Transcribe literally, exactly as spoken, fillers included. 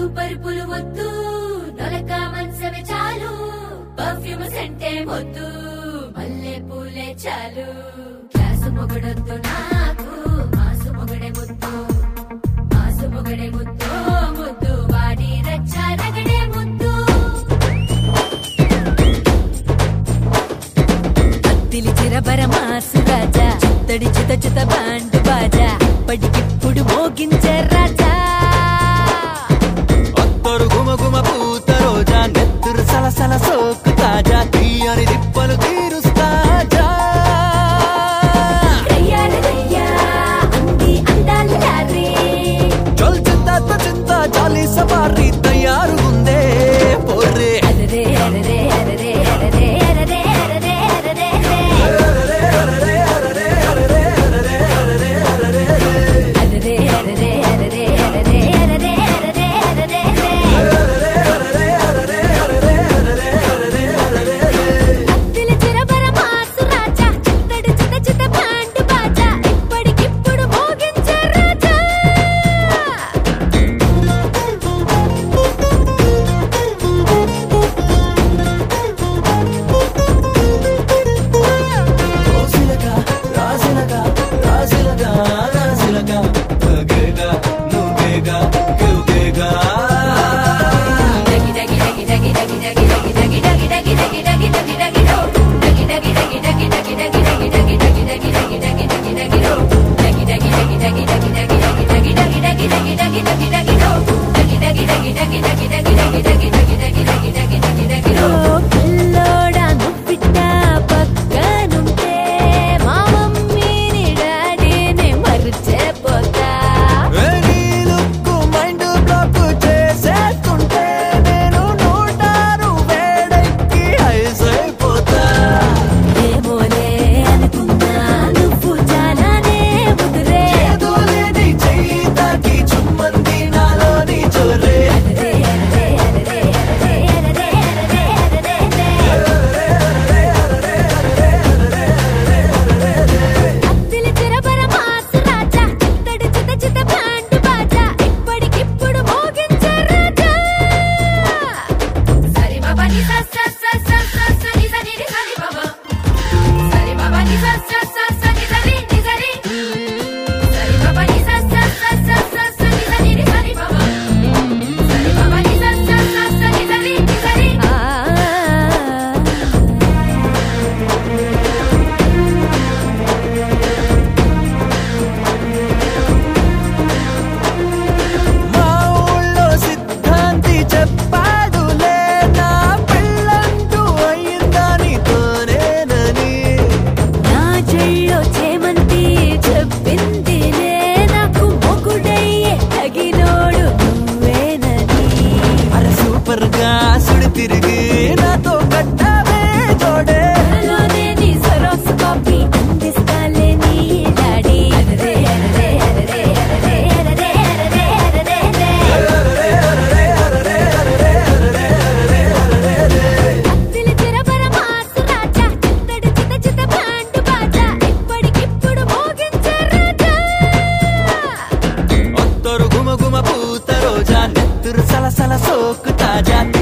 పరుపులు వద్దు నొలక మంచమే చాలు పర్ఫ్యూమ్ సెంటే వద్దు మల్లె పూలే చాలు క్లాసు మొగడొద్దు నాకు మాసు మొగడే ముద్దు మాసు మొగడే ముద్దు ముద్దు వాడి రచ్చ రగడే ముద్దు అత్తిలి చిరబర మాసు రాజా చిత్తడి చిత చిత బాండు బాజా ఇప్పటికిప్పుడు మోగించే రాజా అత్తరు గుమ గుమ పూత రోజా నెత్తురు సలసల సోకు తాజా తీయని దిప్పలు తీరుస్తా చల్ చింత చింత జాలి సవారీ తయారు ఉందే పోర్రే అరరే అరరే అరరే అరరే అరరే అరరే అరరే తిరిగి నాతో కట్టావే జోడే లోనే సరోస్ కాపీ అందిస్తాలే నీ డాడీ అరరే అరరే అరరే అరరే అరరే అరరే అరరే అత్తిలి చిరబర మాసు రాజా చిత్తడి చిత చిత బాండు బాజా ఇప్పటికిప్పుడు మోగించే రాజా అత్తరు గుమ గుమ పూత రోజా నెత్తురు సలసల సోకు తాజా